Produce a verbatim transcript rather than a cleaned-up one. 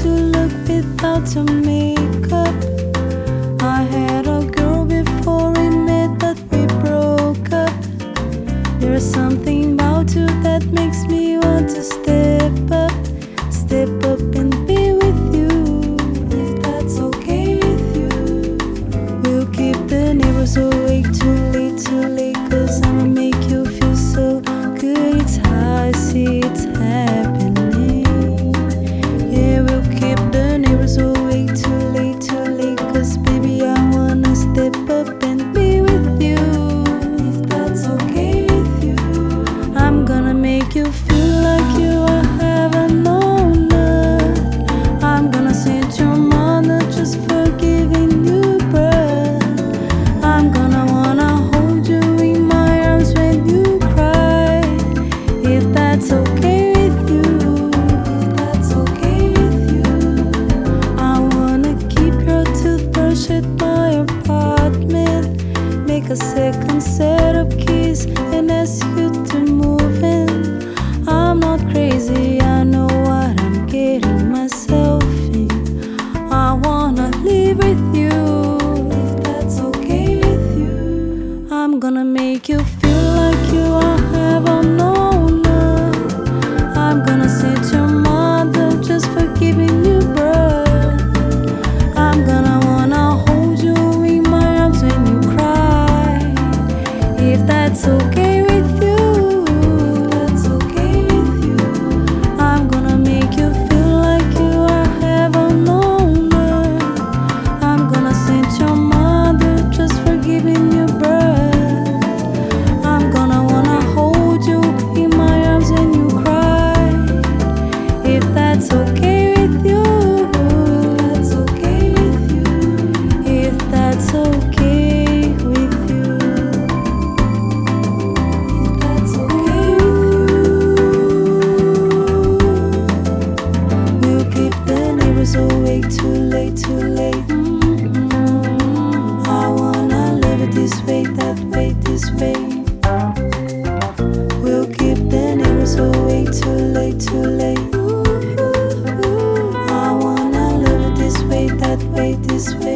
to look without your makeup. I had a girl before we met, but we broke up. There's something about you that makes me want to step up, step up and be with you, if that's okay with you. We'll keep the neighbors awake too late, too late, cause I'ma make you feel so good. It's how I see it's happening. Yeah, we'll keep the neighbors awake too late, too late, cause baby I wanna step up and be with you, if that's okay with you. I'm gonna make you feel like you are heaven on earth. I'm gonna send your mother just for giving you birth. I'm gonna wanna hold you in my arms when you cry, if that's okay with you, if that's okay with you. I wanna keep your toothbrush at my apartment, make a second set of keys and ask you to move in. I'm not crazy, I know what I'm getting myself in. I wanna live with you, if that's okay with you. I'm gonna make you feel like you are heaven on earth. I'm gonna send your mother just for giving you birth. I'm gonna wanna hold you in my arms when you cry, if that's okay with you, that's okay with you. I'm gonna make you feel like you are heaven on earth. I'm gonna send your mother just for giving you birth. I'm gonna wanna hold you in my arms when you cry, if that's okay with you, that's okay with you, if that's okay with you, if that's okay with you. We'll keep the neighbors awake too late, too late. Mm-hmm. I wanna live it this way, that way, this way. We'll keep the neighbors awake too late, too late. I wanna live it this way, that way, this way.